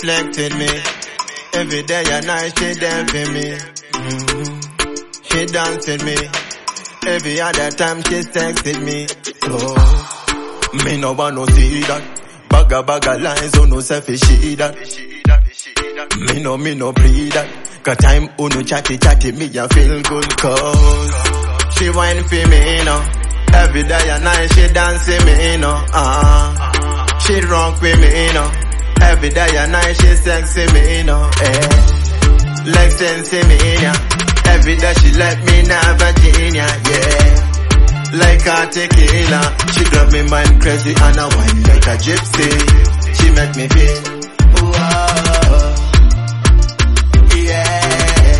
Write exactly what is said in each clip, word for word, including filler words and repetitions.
neglected me. Every day and night she there for me. Mm-hmm. She danced with me. Every other time she texted me. Oh, me no want no see that. Bagga bagga lies, oh no selfish she that. Me no, me no pre that. Cause time uno chatty chatty me ya feel good cause she whine for me, you know. Every day and night she dancing me, you know. Uh, she rock with me, you know. Every day and night she sexy me, you know. Eh. Like sensing me, yeah. Every day she let me know Virginia, yeah. Like a tequila, she drive me mind crazy and I whine like a gypsy. She make me feel, whoa, yeah,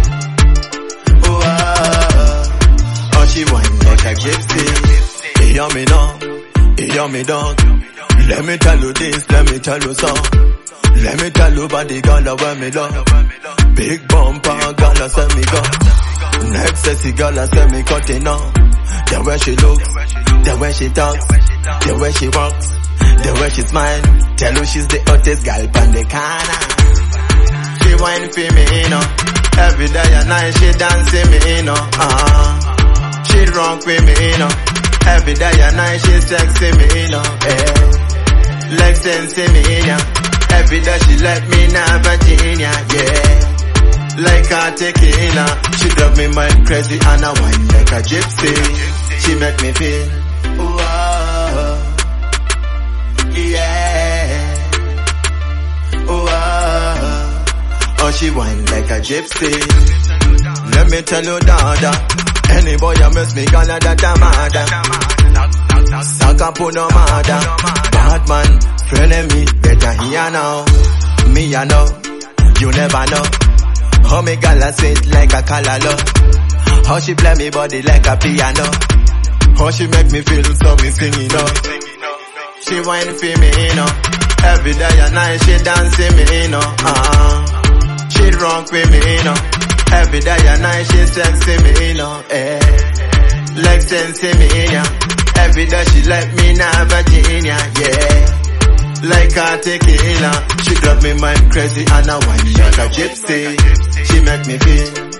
whoa. Oh, she whine like a gypsy. You hear me now, you hear me dog. Let me tell you this, let me tell you so. Let me tell you about the girl where me love. Big bumper, girl say me go. Next sexy girl say me cutting on. The way she looks, the way she talks, the way she walks, the way she smiles. Tell you she's the hottest girl on the corner. She whine for me, you know. Every day and night she dancing me, you know. Uh, she rock with me, you know. Every day and night she sexy me, you know. Eh. Like sensing me, yeah. Every day she let me know Virginia, yeah. Like a tequila, she drive me mind crazy and I whine like a gypsy. She make me feel, whoa, yeah, whoa. Oh, she whine like a gypsy. Let me tell you, dada, any boy you miss me, gonna that a mother. Saka put no mother. Bad man, friend me, better hear now. Me ya know, you never know. How me gala sit like a calalo. How she play me body like a piano. How she make me feel so me singing up. She whine for me, you know. Every day and night she dancing me, you know. Uh, she rock with me, you know. Every day and night she sexy me, you know. Eh. Like sensing me, yeah. Every day she let me know Virginia, yeah. Like a tequila, she drive me mind crazy and I whine like a gypsy. She make me feel